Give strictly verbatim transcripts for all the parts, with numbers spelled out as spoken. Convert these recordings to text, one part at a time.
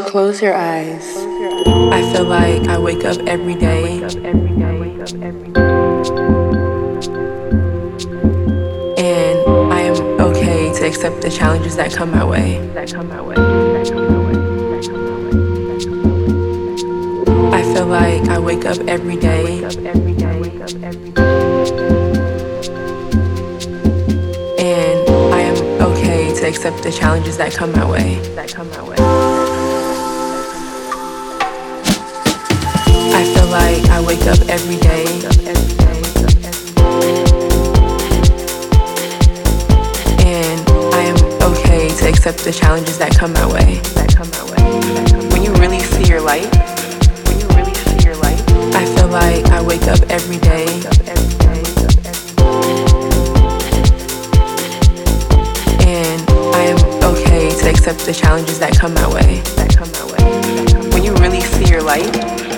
Close your eyes. I feel like I wake up every day and I am okay to accept the challenges that come my way. I feel like I wake up every day and I am okay to accept the challenges that come my way. I feel like I wake up every day and I am okay to accept the challenges that come my way. When you really see your light, I feel like I wake up every day and I am okay to accept the challenges that come my way. When you really see your light,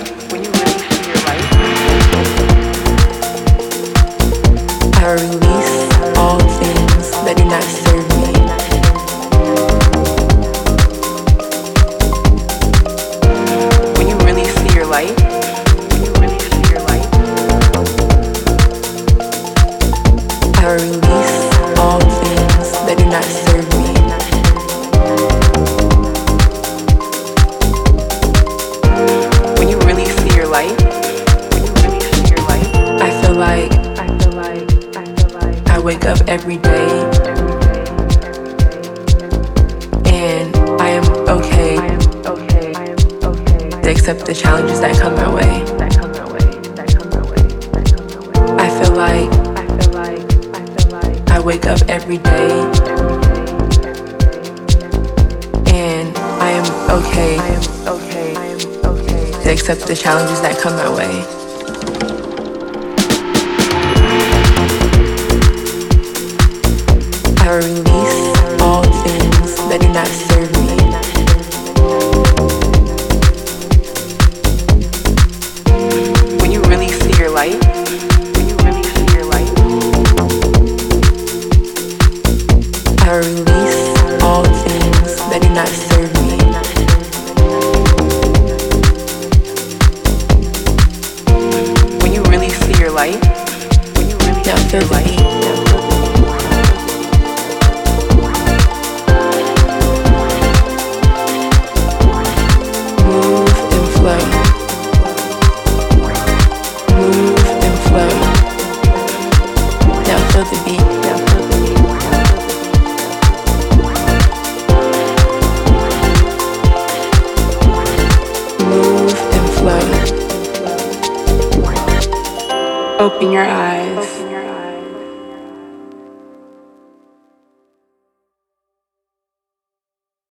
I release all things that do not serve me. When you really see your light, I release all things that do not serve me. When you really see your light, I feel like I wake up every day and I am okay to accept the challenges that come my way. I feel like I wake up every day and I am okay to accept the challenges that come my way. I release all things that do not serve me. When you really see your light, I release all things that do not serve me. When you really see your light, now feel the beat. Open your eyes.